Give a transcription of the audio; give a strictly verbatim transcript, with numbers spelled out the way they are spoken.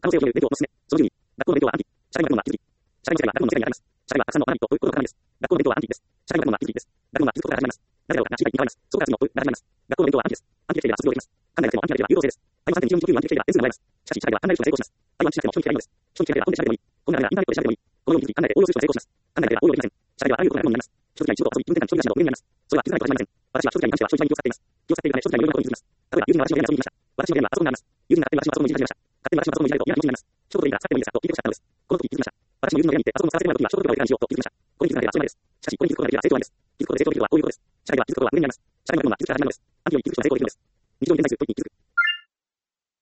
可能性を広げる勉強の勧め。そのじゅうに、学校の勉強はアンティ。社会学問は気づき。社会の世界は学問の世界にあります。社会はたくさんの学びと、ということが可能です。学校の勉強はアンティです。社会学問は気づきです。学問は気づくことから始まります。なぜだろうかが真がいに変わります。そこから次の問いが始まります。学校の勉強はアンティです。アンティできれば卒業できます。考えなくてもアンティができれば優等生です。タイムさんてんにじゅうよんにきゅうアンティできれば点数がもらえます。しかし、社会は考える人が成功します。タイムは知識でも人に嫌いなのです。人に嫌いれば本で調べてもいい。こんなあればインターネットで調べてもいい。このように気づき考えて応用する人が成功します。考えなければ応用できません。社会ではあらゆることが学問になります。一つが一度と遊び、運転間、一人暮らしなど上になります。それは気づかないと始まりません。私は一つがに関しては一人に気を使っています。気を使っているため、一つがいろいろなことに気づきます。例えば、友人が私の家に遊びに来ました。私の家にはパソコンがあります。友人が勝手に私のパソコンをいじり始めました。勝手に私のパソコンをいじられると嫌な気持ちになります。一言でいいから使ってもいいですかと聞いてほしかったのです。この時気づきました。私も友人の家に行ってパソコンを使わせてもらう時は、ショート動画をいかにしようと気づきました。ここに気づかなければ遊べないです。しかし、ここに気づくことができれば成功なんです。気づくことで成功できるとはこういうことです。社会では気づくことが無限になります。社会の学問は気づくから始まるのです。アンティより気づく人が成功できるのです。